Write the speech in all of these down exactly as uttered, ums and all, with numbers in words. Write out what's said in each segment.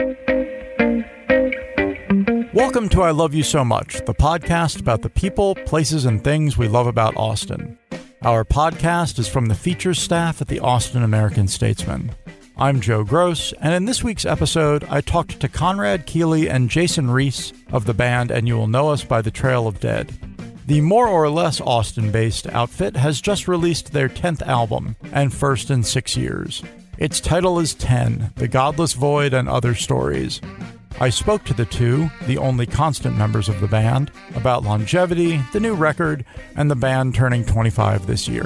Welcome to I Love You So Much, the podcast about the people, places, and things we love about Austin. Our podcast is from the features staff at the Austin American-Statesman. I'm Joe Gross, and in this week's episode, I talked to Conrad Keeley and Jason Reese of the band And You Will Know Us by the Trail of Dead. The more or less Austin-based outfit has just released their tenth album, and first in six years. Its title is ten, The Godless Void and Other Stories. I spoke to the two, the only constant members of the band, about longevity, the new record, and the band turning twenty-five this year.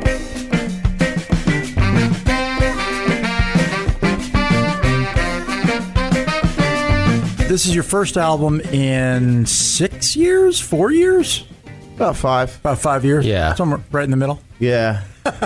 This is your first album in six years? Four years? About five. About five years? Yeah. Somewhere right in the middle? Yeah.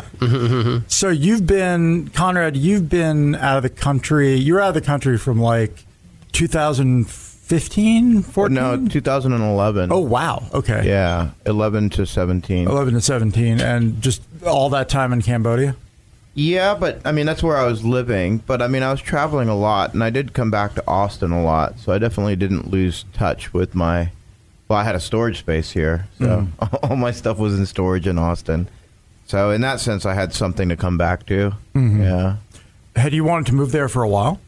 So you've been, Conrad, you've been out of the country. You were out of the country from like two thousand fifteen, fourteen? No, two thousand eleven. Oh, wow. Okay. Yeah, eleven to seventeen. eleven to seventeen. And just all that time in Cambodia? Yeah, but I mean, that's where I was living. But I mean, I was traveling a lot, and I did come back to Austin a lot. So I definitely didn't lose touch with my, well, I had a storage space here. So mm. all my stuff was in storage in Austin. So in that sense, I had something to come back to. Mm-hmm. Yeah. Had you wanted to move there for a while?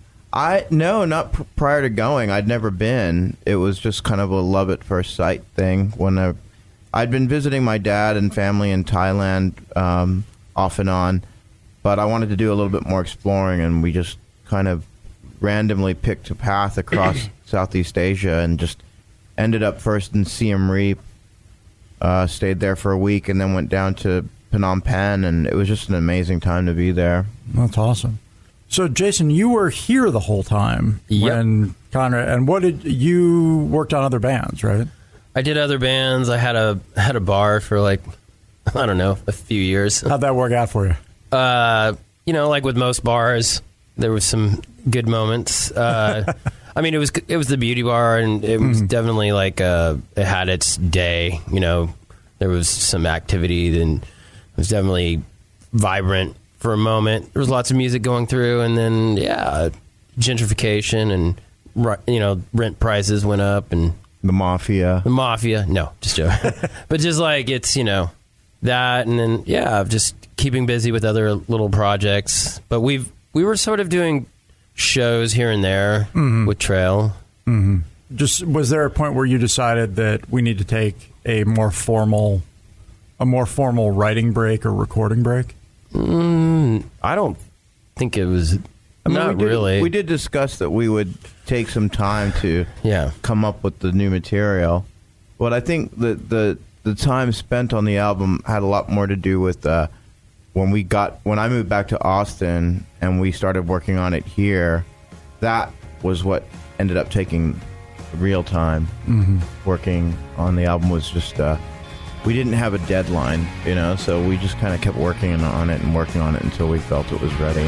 I no, not pr- prior to going. I'd never been. It was just kind of a love at first sight thing. When I, I'd been visiting my dad and family in Thailand um, off and on, but I wanted to do a little bit more exploring, and we just kind of randomly picked a path across Southeast Asia and just ended up first in Siem Reap, uh, stayed there for a week, and then went down to Phnom Penh, and it was just an amazing time to be there. That's awesome. So, Jason, you were here the whole time yep. when Conrad, and what did you worked on other bands, right? I did other bands. I had a had a bar for like, I don't know, a few years. How'd that work out for you? Uh, you know, like with most bars, there was some good moments. Uh, I mean, it was it was the beauty bar, and it was mm. definitely like uh, it had its day. You know, there was some activity, and it was definitely vibrant for a moment. There was lots of music going through, and then yeah, gentrification and you know rent prices went up, and the mafia. The mafia, no, just joking. But just like it's you know that, and then yeah, just keeping busy with other little projects. But we've we were sort of doing shows here and there mm-hmm. with Trail. Mm-hmm. Just was there a point where you decided that we need to take a more formal, a more formal writing break or recording break? Mm, I don't think it was. I mean, not we did, really. We did discuss that we would take some time to yeah. come up with the new material. But I think the, the the time spent on the album had a lot more to do with uh, when we got when I moved back to Austin and we started working on it here. That was what ended up taking real time. Mm-hmm. Working on the album was just. Uh, We didn't have a deadline, you know, so we just kind of kept working on it and working on it until we felt it was ready.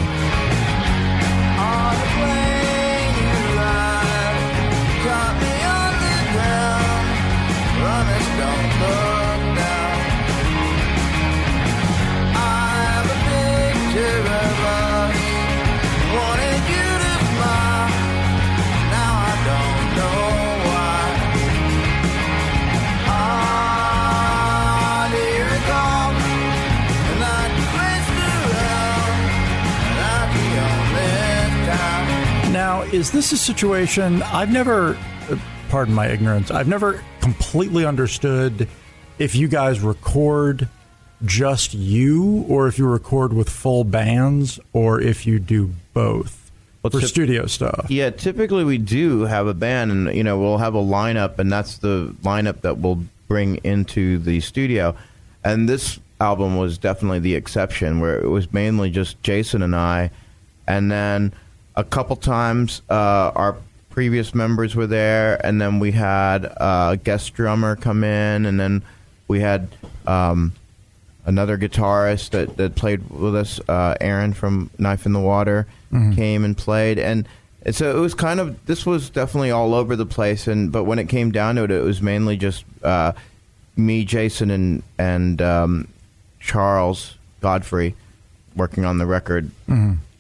Now, is this a situation, I've never, pardon my ignorance, I've never completely understood if you guys record just you or if you record with full bands or if you do both well, for tip- studio stuff. Yeah, typically we do have a band and, you know, we'll have a lineup and that's the lineup that we'll bring into the studio. And this album was definitely the exception where it was mainly just Jason and I. And then a couple times uh, our previous members were there, and then we had a guest drummer come in, and then we had um, another guitarist that, that played with us, uh, Aaron from Knife in the Water, mm-hmm. came and played. And, and so it was kind of, this was definitely all over the place, and but when it came down to it, it was mainly just uh, me, Jason, and, and um, Charles Godfrey working on the record. Mm-hmm.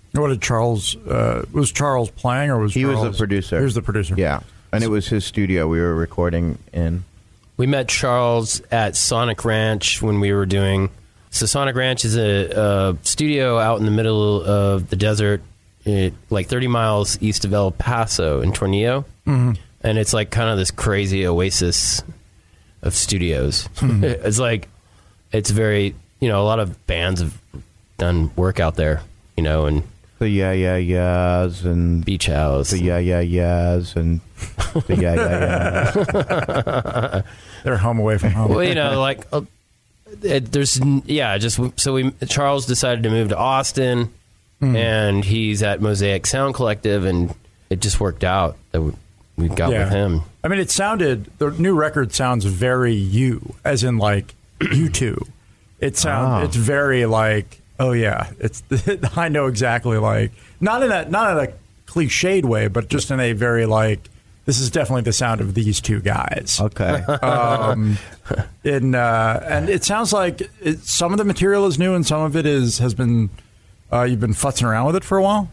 What did Charles, uh, was Charles playing or was He Charles? was the producer. He was the producer. Yeah. And it was his studio we were recording in. We met Charles at Sonic Ranch when we were doing. So Sonic Ranch is a, a studio out in the middle of the desert, it, like thirty miles east of El Paso in Tornillo. Mm-hmm. And it's like kind of this crazy oasis of studios. Mm-hmm. It's like, it's very, you know, a lot of bands have done work out there, you know, and The Yeah Yeah Yeahs and Beach House. The Yeah Yeah Yeahs and the Yeah Yeah Yeahs. They're home away from home. Well, you know, like uh, it, there's yeah, just so we Charles decided to move to Austin, mm. and he's at Mosaic Sound Collective, and it just worked out that we, we got Yeah. with him. I mean, it sounded, the new record sounds very you, as in like you two. It sounds, Oh. it's very like, oh yeah, it's, I know exactly like, not in a, not in a cliched way, but just in a very like, this is definitely the sound of these two guys. Okay. Um, in, uh, and it sounds like it, some of the material is new and some of it is, has been, uh, you've been futzing around with it for a while?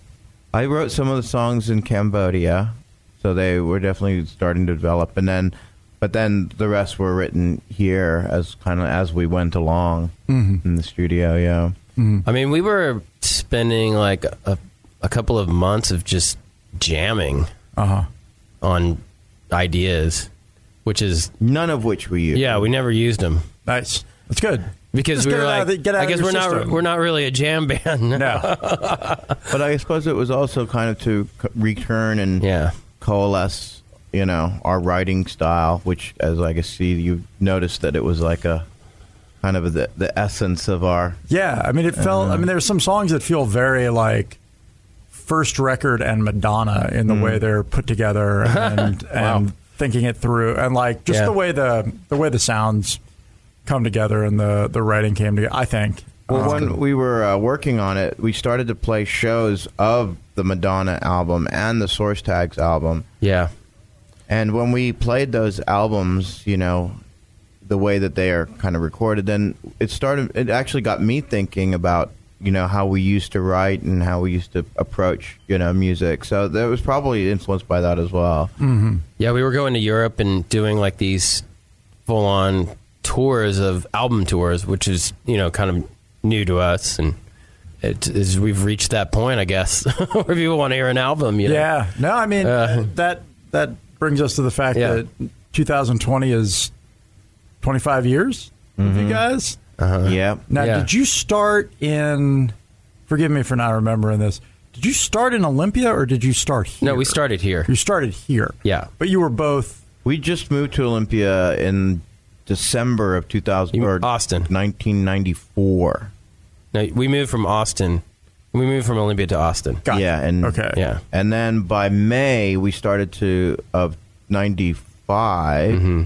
I wrote some of the songs in Cambodia, so they were definitely starting to develop, and then, but then the rest were written here as kind of as we went along mm-hmm. in the studio. Yeah, mm-hmm. I mean, we were spending like a, a couple of months of just jamming uh-huh. on ideas, which is none of which we used. Yeah, we never used them. Nice, that's good. Because Just we get were it out like, of the- get out I of guess your we're not system. we're not really a jam band. No. But I suppose it was also kind of to c- return and Yeah. coalesce, you know, our writing style, which, as I can see, you noticed that it was like a kind of the, the essence of our. Yeah, I mean, it felt. I mean, there's some songs that feel very like First Record and Madonna in the Mm. way they're put together and Wow. and thinking it through, and like just Yeah. the way the the way the sounds come together and the the writing came together. I think. Well, Um, when we were uh, working on it, we started to play shows of the Madonna album and the Source Tags album. Yeah. And when we played those albums, you know, the way that they are kind of recorded, then it started, it actually got me thinking about, you know, how we used to write and how we used to approach, you know, music. So that was probably influenced by that as well. Mm-hmm. Yeah, we were going to Europe and doing like these full on tours of album tours, which is, you know, kind of new to us. And it is, we've reached that point, I guess, where people want to hear an album, you know? Yeah. No, I mean, Uh, that that brings us to the fact Yeah. that two thousand twenty is twenty-five years with you guys. Uh-huh. Yeah. Now, Yeah. did you start in, forgive me for not remembering this, did you start in Olympia or did you start here? No, we started here. You started here. Yeah. But you were both, We just moved to Olympia in December of two thousand, You- or Austin. nineteen ninety-four. No, we moved from Austin. We moved from Olympia to Austin. got Yeah, and okay. Yeah. and then by May we started to of ninety-five. Mm-hmm.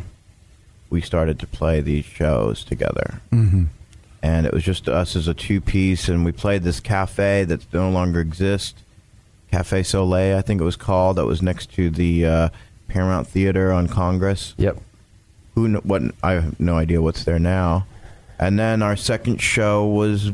We started to play these shows together, Mm-hmm. and it was just us as a two piece. And we played this cafe that no longer exists, Cafe Soleil, I think it was called. That was next to the uh, Paramount Theater on Congress. Yep. Who kn- what? I have no idea what's there now. And then our second show was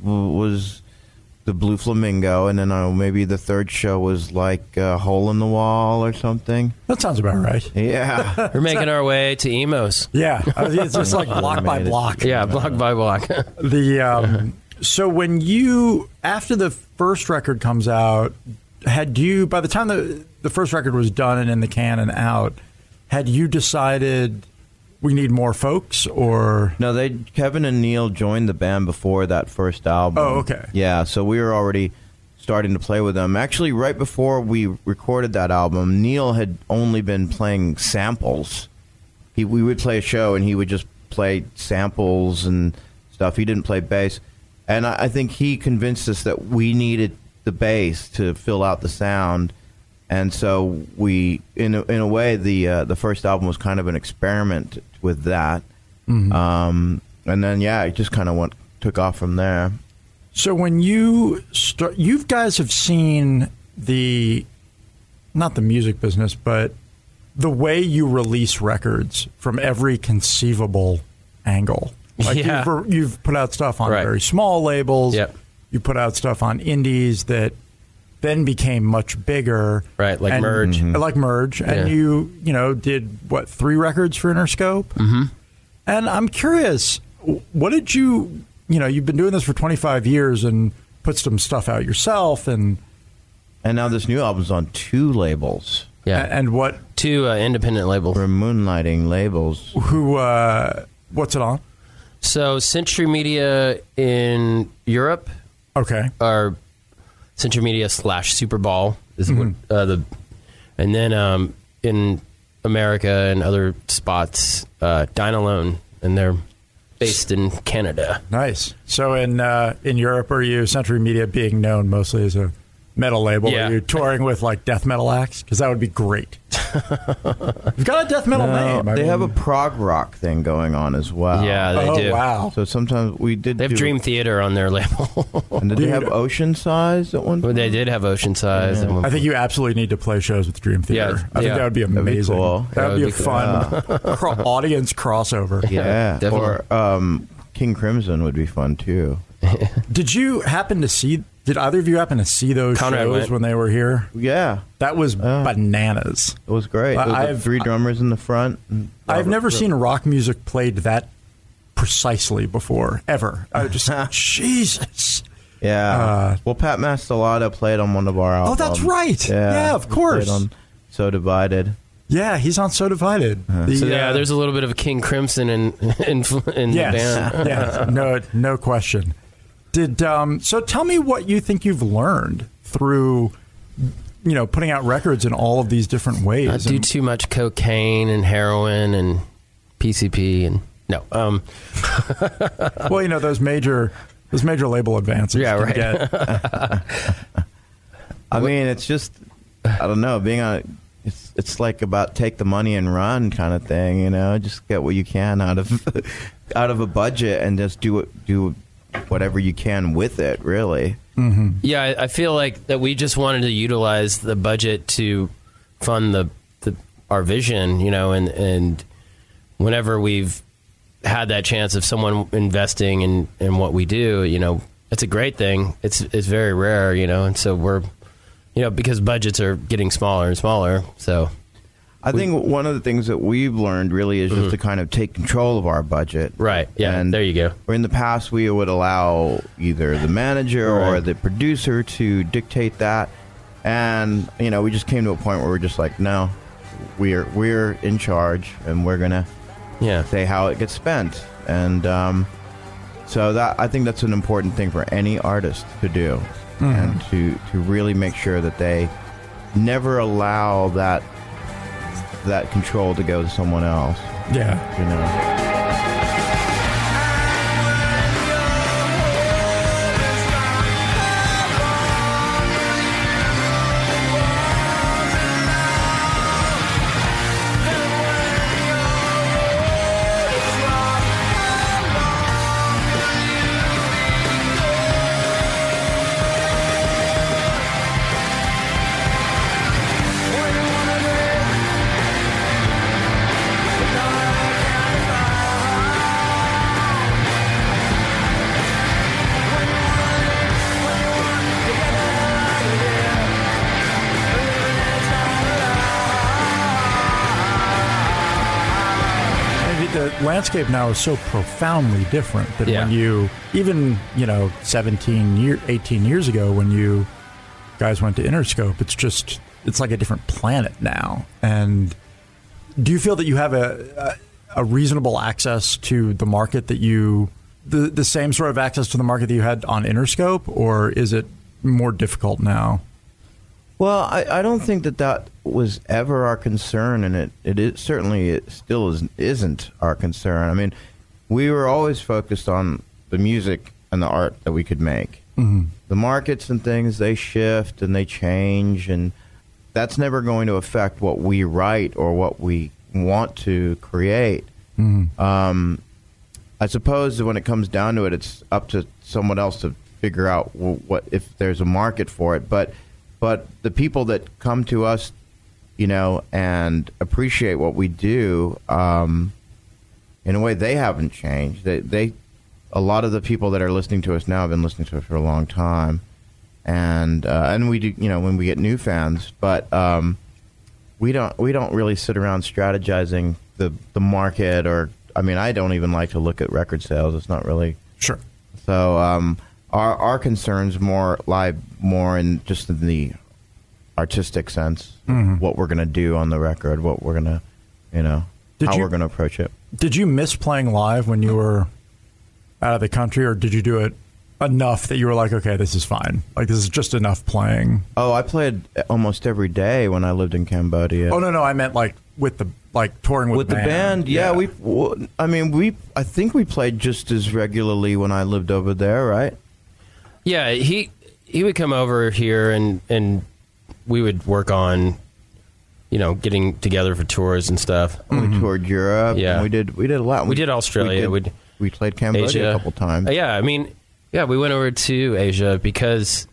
was the Blue Flamingo, and then uh, maybe the third show was like uh, Hole in the Wall or something. That sounds about right. Yeah. We're making our way to Emos. Yeah. I mean, it's just like block by Made it. block. Yeah, block by block. The um, so when you, after the first record comes out, had you, by the time the the first record was done and in the can and out, had you decided we need more folks, or No, they Kevin and Neil joined the band before that first album. Oh, okay. Yeah, so we were already starting to play with them. Actually, right before we recorded that album, Neil had only been playing samples. He we would play a show and he would just play samples and stuff. He didn't play bass, and I, I think he convinced us that we needed the bass to fill out the sound. And so we, in a, in a way, the uh, the first album was kind of an experiment with that. Mm-hmm. Um, and then, yeah, it just kind of went took off from there. so when you start, you guys have seen the, not the music business, but the way you release records from every conceivable angle. Like Yeah. you've, you've put out stuff on Right. very small labels. Yep. you put out stuff on indies that then became much bigger. Right, like and, Merge. Mm-hmm. Like Merge. Yeah. And you, you know, did, what, three records for Interscope? Mm-hmm. And I'm curious, what did you, you know, you've been doing this for twenty-five years and put some stuff out yourself. And and now this new album's on two labels. Yeah. And what? Two uh, independent labels. We're moonlighting labels. Who, uh, what's it on? So Century Media in Europe. Okay. Or Century Media slash Super Ball is mm-hmm. what uh, the, and then um, in America and other spots, uh, Dine Alone, and they're based in Canada. Nice. So in uh, in Europe, are you Century Media being known mostly as a metal label? Yeah. Are you touring with like death metal acts? Because that would be great. You've got a death metal No, name. I they mean, have a prog rock thing going on as well. Yeah, they oh, do. Wow. So sometimes we did. They have do, Dream Theater on their label. And did Dude. they have Ocean Size at one Well, point? they did have Ocean Size. Yeah. at one I think you absolutely need to play shows with Dream Theater. Yeah, I think yeah. that would be That'd be amazing. cool. That would That be a would be fun cro- audience crossover. Yeah, definitely. or um, King Crimson would be fun too. Did you happen to see? Did either of you happen to see those Conrad shows went. when they were here? Yeah, That was Oh. bananas. it was great. There was like I've- three drummers in the front. and I've Robert never Fripp. seen rock music played that precisely before, ever. I just, Jesus. Yeah. Uh, well, Pat Mastelotto played on one of our Oh, albums. that's right. Yeah, of he course. played on So Divided. Yeah, he's on So Divided. The, So yeah, uh, there's a little bit of a King Crimson in in, in yes, the band. yes, no, no question. Did um, so? Tell me what you think you've learned through, you know, putting out records in all of these different ways. I do And- too much cocaine and heroin and P C P and no. Um, well, you know those major, those major label advances. Yeah, can right. get- I mean, it's just, I don't know, being on, it's it's like about take the money and run kind of thing, you know, just get what you can out of out of a budget and just do it, do whatever you can with it, really. Mm-hmm. yeah, I, I feel like that we just wanted to utilize the budget to fund the, the our vision, you know, and and whenever we've had that chance of someone investing in, in what we do, you know, it's a great thing. It's it's very rare, you know, and so we're, you know, because budgets are getting smaller and smaller, so. I think one of the things that we've learned really is just to kind of take control of our budget. Right. Yeah. And there you go. Where in the past we would allow either the manager or Right. the producer to dictate that, and you know we just came to a point where we're just like, no, we're we're in charge and we're gonna Yeah. say how it gets spent, and um, so that I think that's an important thing for any artist to do, and to to really make sure that they never allow that that control to go to someone else. yeah. You know. The landscape now is so profoundly different than Yeah. when you, even, you know, seventeen, year, eighteen years ago when you guys went to Interscope, it's just, it's like a different planet now. And do you feel that you have a, a, a reasonable access to the market that you, the, the same sort of access to the market that you had on Interscope, or is it more difficult now? Well, I, I don't think that that was ever our concern, and it, it is, certainly it still is, isn't our concern. I mean, we were always focused on the music and the art that we could make. Mm-hmm. The markets and things, they shift and they change, and that's never going to affect what we write or what we want to create. Mm-hmm. Um, I suppose that when it comes down to it, it's up to someone else to figure out w- what if there's a market for it. But but the people that come to us, you know, and appreciate what we do, um, in a way, they haven't changed. They they a lot of the people that are listening to us now have been listening to us for a long time, and uh, and we do, you know, when we get new fans, but um, we don't we don't really sit around strategizing the the market, or I mean, I don't even like to look at record sales. It's not really Sure. so. Um, our our concerns more lie more in just in the artistic sense, Mm-hmm. what we're gonna do on the record, what we're gonna, you know, Did how you- we're gonna approach it. Did you miss playing live when you were out of the country, or did you do it enough that you were like, okay, this is fine? Like, this is just enough playing? Oh, I played almost every day when I lived in Cambodia. Oh, no, no, I meant like with the, like touring with, With the band, yeah, we. w- I mean, we. I think we played just as regularly when I lived over there, right? Yeah, he he would come over here and and we would work on, you know, getting together for tours and stuff. We toured Europe. Yeah. and we did. We did a lot. We did Australia. We, We did, we played Cambodia Asia a couple times. Uh, yeah, I mean, yeah, we went over to Asia because,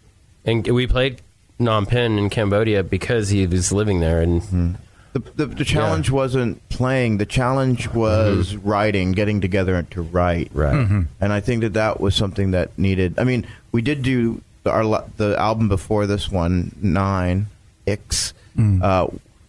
and we played Phnom Penh in Cambodia because he was living there, and The, the, the challenge wasn't playing. The challenge was writing, getting together to write. right. And I think that that was something that needed. I mean, we did do our la- the album before this one, Nine X. Uh,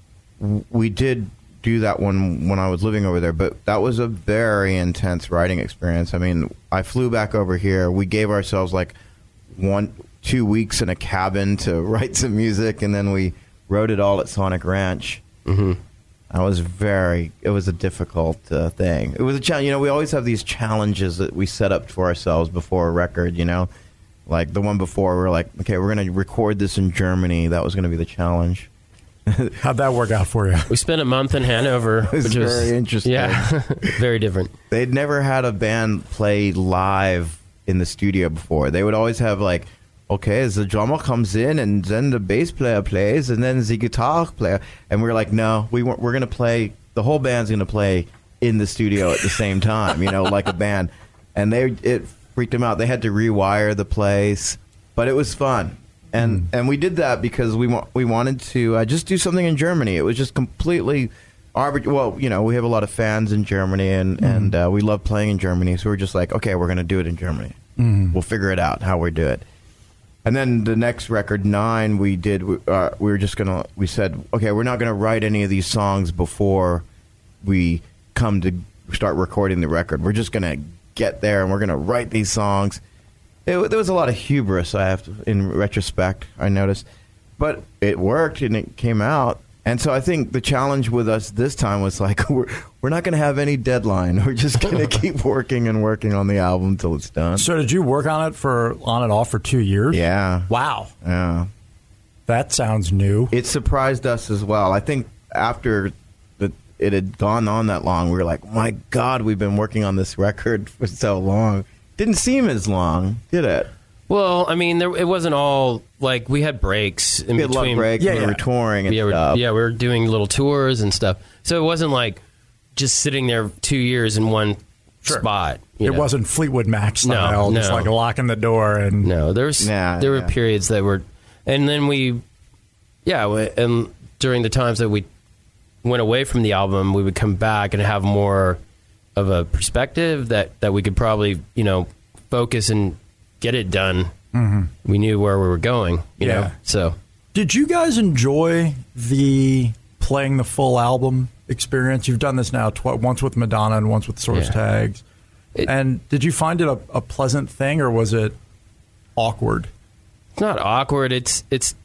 w- we did do that one when I was living over there, but that was a very intense writing experience. I mean, I flew back over here. We gave ourselves like one, two weeks in a cabin to write some music, and then we wrote it all at Sonic Ranch. Mm-hmm. I was very. It was a difficult uh, thing. It was a challenge. You know, we always have these challenges that we set up for ourselves before a record. You know, like the one before, we were like, okay, we're going to record this in Germany. That was going to be the challenge. How'd that work out for you? We spent a month in Hanover, was which was very interesting. Yeah, very different. They'd never had a band play live in the studio before. They would always have like, okay, as the drummer comes in and then the bass player plays and then the guitar player, and we were like, no, we weren't, we're going to play. The whole band's going to play in the studio at the same time, you know, like a band. And they it freaked them out. They had to rewire the place, but it was fun. And mm. and we did that because we wa- we wanted to uh, just do something in Germany. It was just completely arbitrary. Well, you know, we have a lot of fans in Germany, and mm. and uh, we love playing in Germany. So we're just like, okay, we're going to do it in Germany. Mm. We'll figure it out how we do it. And then the next record, Nine, we did. Uh, we were just gonna. We said, okay, we're not gonna write any of these songs before we come to start recording the record. We're just gonna get there and we're gonna write these songs. It, there was a lot of hubris, I have to, in retrospect, I noticed, but it worked and it came out. And so I think the challenge with us this time was like, we're we're not going to have any deadline. We're just going to keep working and working on the album until it's done. So did you work on it for on and off for two years? Yeah. Wow. Yeah. That sounds new. It surprised us as well. I think after the, it had gone on that long, we were like, my God, we've been working on this record for so long. Didn't seem as long, did it? Well, I mean, there, it wasn't all like we had breaks in We had between. long breaks. Yeah, and we yeah. were touring and yeah, stuff. we're, yeah, we were doing little tours and stuff. So it wasn't like just sitting there two years in one Sure. spot. you It know? wasn't Fleetwood Mac style, No, just no. like locking the door and No, there's Yeah, there were yeah. periods that were, and then we, yeah, we, and during the times that we went away from the album, we would come back and have more of a perspective that that we could probably, you know, focus and get it done. Mm-hmm. We knew where we were going, you Yeah. know. So Did you guys enjoy the playing the full album experience? You've done this now tw- once with Madonna and once with Source Yeah. Tags. It- and did you find it a, a pleasant thing, or was it awkward? it's not awkward. It's it's.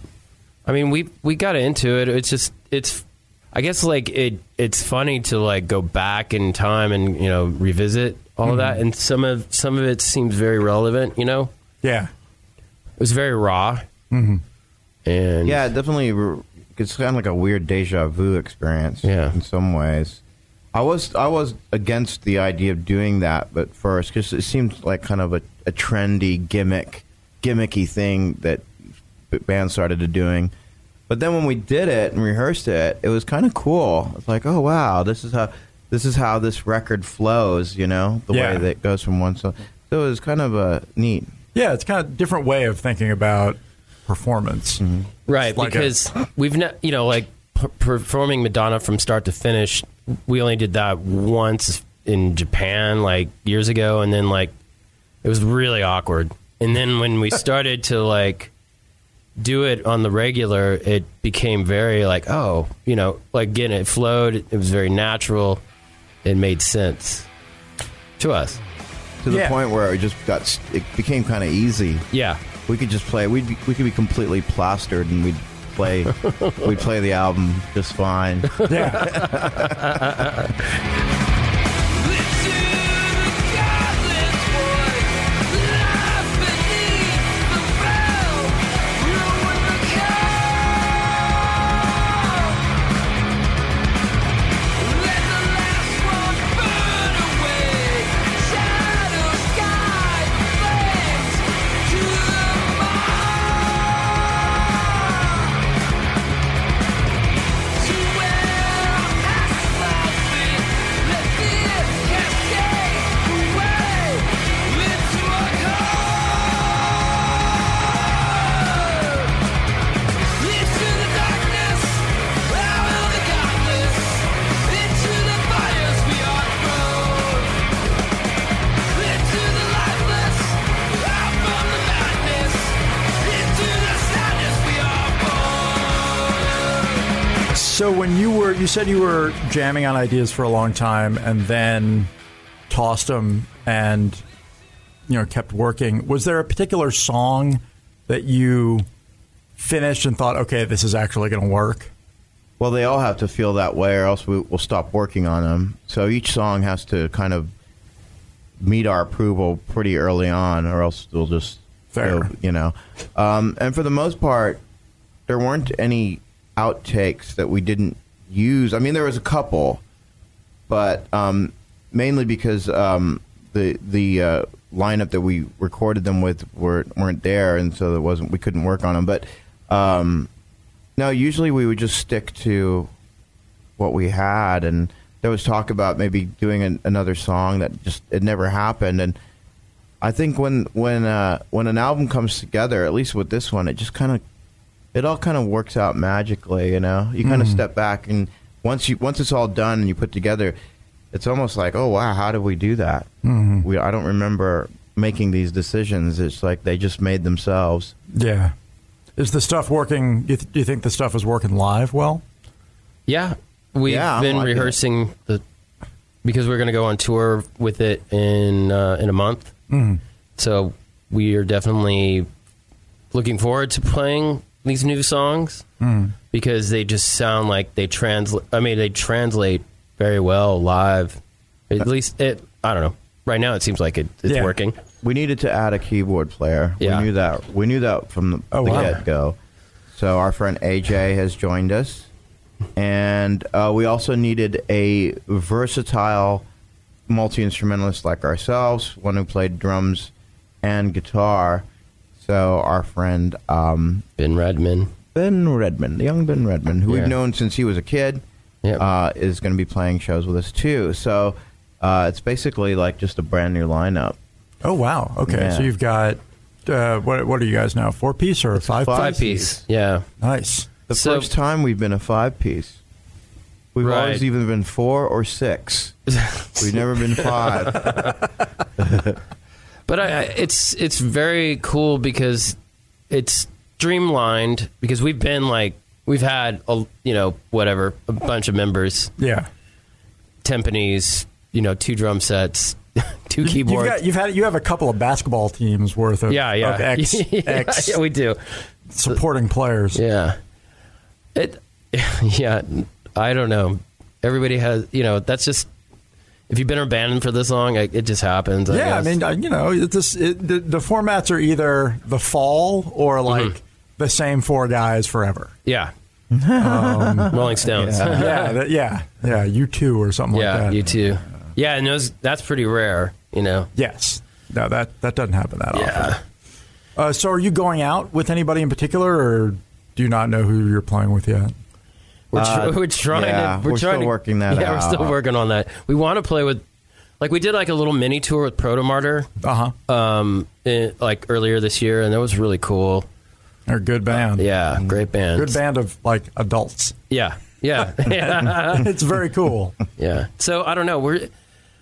I mean, we we got into it. It's just it's. I guess like it. It's funny to like go back in time and you know revisit all of that, and some of some of it seems very relevant. You know, Yeah. it was very raw, mm-hmm. and Yeah, definitely. re- It's kind of like a weird deja vu experience. Yeah. in some ways. I was I was against the idea of doing that, but first because it seemed like kind of a, a trendy gimmick, gimmicky thing that b- bands started to doing. But then when we did it and rehearsed it, it was kind of cool. It's like, oh wow, this is how this is how this record flows. You know, the Yeah. way that it goes from one song. So it was kind of a neat. Yeah, it's kind of a different way of thinking about performance. right It's like because we've not you know like p- performing Madonna from start to finish. We only did that once in Japan like years ago, and then like it was really awkward. And then when we started to like do it on the regular, it became very like, oh, you know, like again, it flowed. It was very natural. It made sense to us. To the Yeah. point where it just got, it became kind of easy. Yeah. We could just play. We'd be, we could be completely plastered, and we'd play. we'd play the album just fine. Yeah. So when you were, you said you were jamming on ideas for a long time and then tossed them and, you know, kept working. Was there a particular song that you finished and thought, okay, this is actually going to work? Well, they all have to feel that way, or else we, we'll stop working on them. So each song has to kind of meet our approval pretty early on, or else they'll just Fair. feel, you know. Um, and for the most part, there weren't any outtakes that we didn't use. I mean, there was a couple, but um, mainly because um, the the uh, lineup that we recorded them with were, weren't there, and so there wasn't we couldn't work on them. But um, no, usually we would just stick to what we had, and there was talk about maybe doing an, another song that just it never happened. And I think when when uh, when an album comes together, at least with this one, it just kind of it all kind of works out magically, you know. You kind of Mm. step back, and once you once it's all done and you put together, it's almost like, oh wow, how did we do that? Mm-hmm. We I don't remember making these decisions. It's like they just made themselves. Yeah. Is the stuff working? Do you, th- do you think the stuff is working live well? Yeah, we've Yeah, I'm been liking it. rehearsing the because we're going to go on tour with it in uh, in a month. Mm. So we are definitely looking forward to playing these new songs Mm. because they just sound like they translate. I mean, they translate very well live. At least it. I don't know. Right now, it seems like it, it's Yeah. working. We needed to add a keyboard player. Yeah. We knew that. We knew that from the, Oh, the wow. get-go. So our friend A J has joined us. And uh, we also needed a versatile multi-instrumentalist like ourselves, one who played drums and guitar. So our friend um, Ben Redman. Ben Redman, the young Ben Redman, who Yeah. we've known since he was a kid, Yep. uh, is going to be playing shows with us too. So uh, it's basically like just a brand new lineup. Oh wow. Okay. Yeah. So you've got uh, what? What are you guys now? Four piece or five? five Five piece? piece. Yeah. Nice. The So- first time we've been a five piece. We've Right. always either been four or six. We've never been five. But I, I- it's it's very cool because it's streamlined because we've been like we've had a you know whatever a bunch of members, Yeah. timpanis, you know, two drum sets, two You- keyboards. You've, got, you've had you have a couple of basketball teams worth of yeah, yeah, of ex, yeah, ex yeah, we do. supporting players. Yeah, it. Yeah, I don't know. Everybody has you know that's just. If you've been abandoned for this long, it, it just happens. I Yeah, I guess. mean, uh, you know, it's just, it, the, the formats are either the fall or like Mm-hmm. the same four guys forever. yeah, Um, Rolling Stones. Yeah. yeah, that, yeah, yeah. You two or something Yeah, like that. you too. Yeah, and those that's pretty rare, you know. Yes. No, that that doesn't happen that Yeah. often. Uh, so, are you going out with anybody in particular, or do you not know who you're playing with yet? We're, tr- Uh, we're trying yeah, to. We're, we're trying still to, working that Yeah, out. we're still working on that. We want to play with, like, we did like a little mini tour with Protomartyr, Uh huh. um, in, like earlier this year, and that was really cool. They're a good band. Yeah, great band. Good band of like adults. Yeah, yeah, yeah, It's very cool. yeah. So I don't know. We're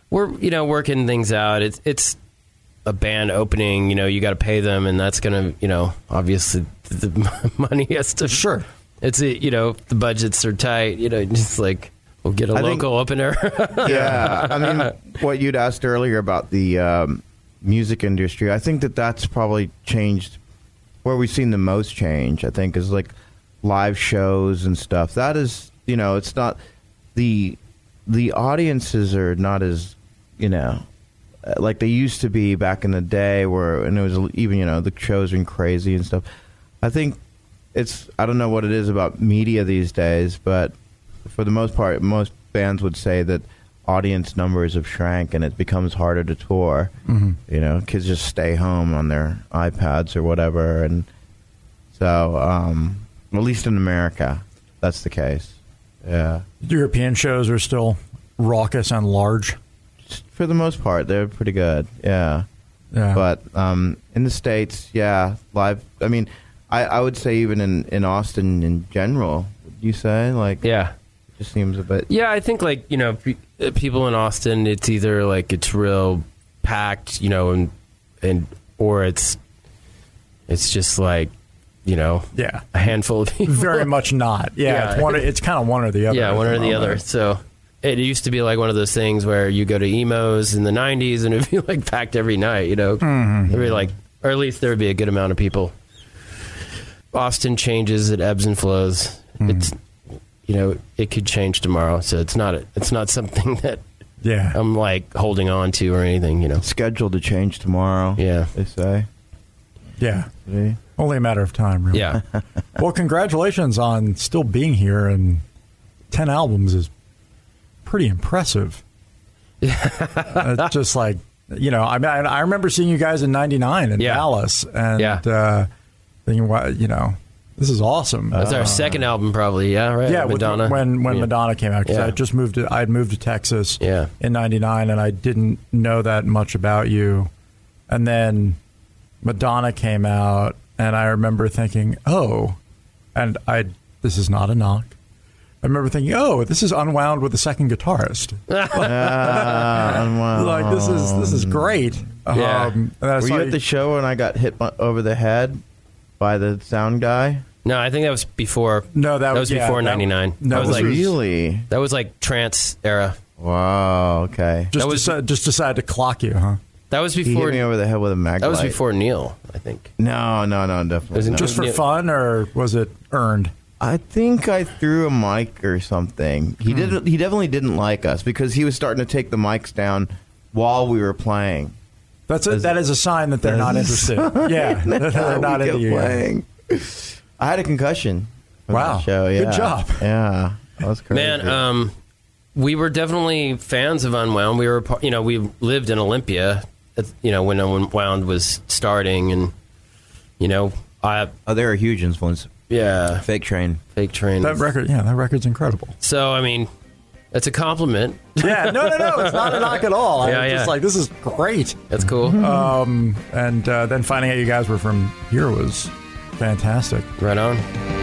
we're you know working things out. It's it's a band opening. You know, you got to pay them, and that's gonna you know obviously the money has to Sure. It's a, you know the budgets are tight. You know, just like we'll get a I local think, opener. Yeah, I mean, what you'd asked earlier about the um, music industry, I think that that's probably changed. Where we've seen the most change, I think, is like live shows and stuff. That is, you know, it's not the the audiences are not as, you know, like they used to be back in the day, where and it was even, you know, the shows been crazy and stuff. I think it's I don't know what it is about media these days, but for the most part, most bands would say that audience numbers have shrank and it becomes harder to tour. Mm-hmm. You know, kids just stay home on their iPads or whatever, and so um, at least in America, that's the case. Yeah, European shows are still raucous and large. For the most part, they're pretty good. Yeah, Yeah. but um, in the States, yeah, live. I mean, I, I would say even in, in Austin in general, would you say like yeah. it just seems a bit. Yeah, I think like you know pe- people in Austin, it's either like it's real packed, you know, and and or it's it's just like you know Yeah. a handful of people. Very much not. Yeah, Yeah. it's one. It's kind of one or the other. Yeah, one or the Oh, other. So it used to be like one of those things where you go to emos in the nineties and it'd be like packed every night, you know. Mm-hmm. It'd be like, or at least there would be a good amount of people. Austin changes, it ebbs and flows. Mm-hmm. It's, you know, it could change tomorrow. So it's not, a, it's not something that Yeah. I'm like holding on to or anything, you know. Scheduled to change tomorrow. Yeah. They say. Yeah. See? Only a matter of time, really. Yeah. Well, congratulations on still being here, and ten albums is pretty impressive. It's just like, you know, I mean, I, I remember seeing you guys in ninety-nine in Yeah. Dallas, and Yeah. uh, thinking, wow, you know, this is awesome. That's our Uh, second album, probably. Yeah, right. Yeah, with- Madonna. when when yeah. Madonna came out, because Yeah. I just moved to, I had moved to Texas Yeah. in ninety-nine, and I didn't know that much about you. And then Madonna came out, and I remember thinking, oh, and I this is not a knock. I remember thinking, oh, this is Unwound with a second guitarist. Uh, Like this is this is great. Yeah. Um, and I Were saw you at the show when I got hit by, over the head by the sound guy? No, I think that was before. No, that, that was yeah, before that- ninety-nine. No, that was this like was- Really? that was like trance era. Wow. Okay. Just, that was- deci- just decided to clock you, huh? That was He before. hit me over the head with a mag That was light. before Neil, I think. No, no, no, definitely. was in not. Just for Yeah. fun, or was it earned? I think I threw a mic or something. He didn't. He definitely didn't like us because he was starting to take the mics down while we were playing. That's a, As- that is a sign that they're not That's a interested. Yeah, that they're We not kept into you. playing. I had a concussion. from Wow. that show. Yeah. Good job. Yeah, that was crazy. Man, um, we were definitely fans of Unwound. We were, par- you know, we lived in Olympia, at, you know, when Unwound was starting, and you know, I oh, they're a huge influence. yeah, Fake Train. Fake Train. That record, yeah, that record's incredible. So I mean, it's a compliment. Yeah, no, no, no, it's not a knock at all. I Yeah, was just yeah. like, this is great. That's cool. Um, and uh, then finding out you guys were from here was fantastic. Right on.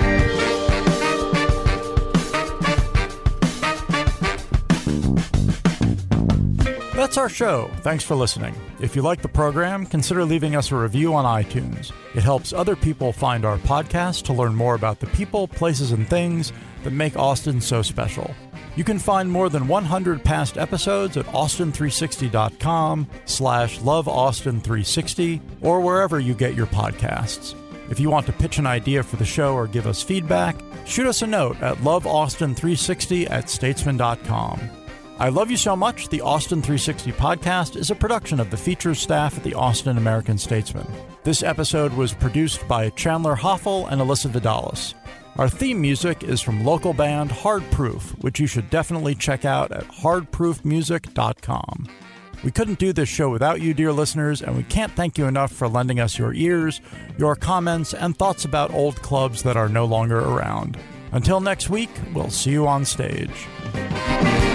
That's our show. Thanks for listening. If you like the program, consider leaving us a review on iTunes. It helps other people find our podcast to learn more about the people, places, and things that make Austin so special. You can find more than one hundred past episodes at austin three sixty dot com slash love austin three sixty or wherever you get your podcasts. If you want to pitch an idea for the show or give us feedback, shoot us a note at love austin three sixty at statesman dot com. I Love You So Much, the Austin three sixty podcast is a production of the features staff at the Austin American-Statesman. This episode was produced by Chandler Hoffel and Alyssa Vidalis. Our theme music is from local band Hard Proof, which you should definitely check out at hard proof music dot com. We couldn't do this show without you, dear listeners, and we can't thank you enough for lending us your ears, your comments, and thoughts about old clubs that are no longer around. Until next week, we'll see you on stage.